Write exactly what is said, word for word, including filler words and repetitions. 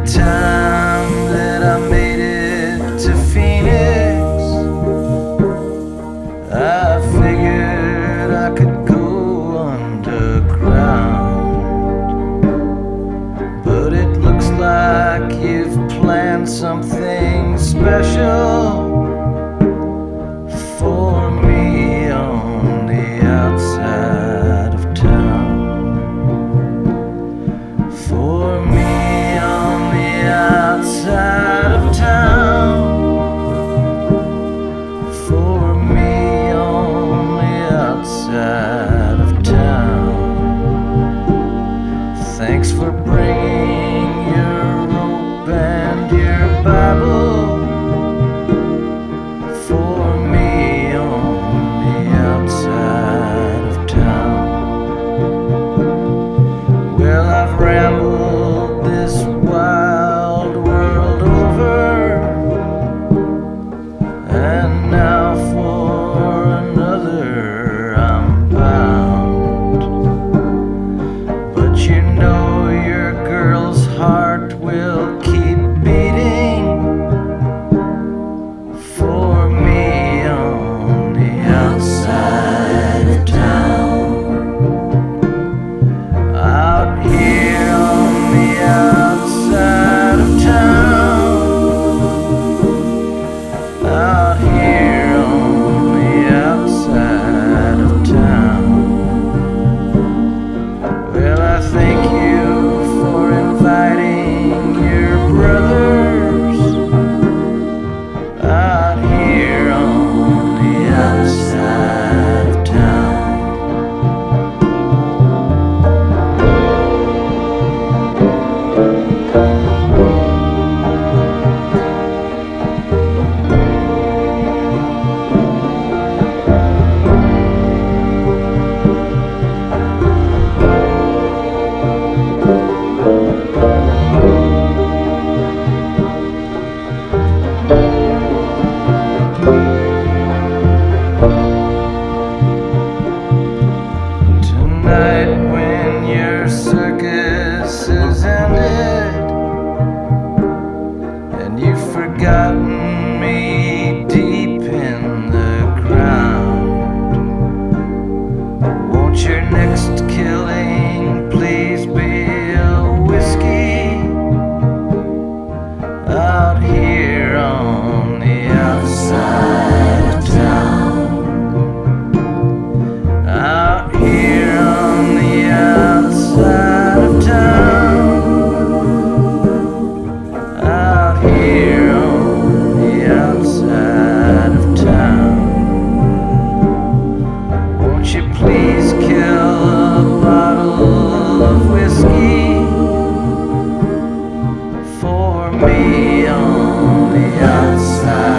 time that I made it to Phoenix, I figured I could go underground. But it looks like you've planned something special for me on the outside of town. For me on the outside of town. For me on the outside of town. Thanks for bringing your rope and your Bible. For me on the outside of town. Well, I've rambled this wild world over, and now for another I'm bound. But you know your girl's heart will keep beating for me on the outside of town. Out here on the outside of town. Out here on the outside of town. Well, I thank you for inviting your brothers out here on the outside of town. Tonight when your circus is ended and you've forgotten me deep in the ground, won't your next killing please be a whiskey out here on the outside of town. Out here on the outside of town. Out here on the outside of town. Won't you please kill a bottle of whiskey for me on the outside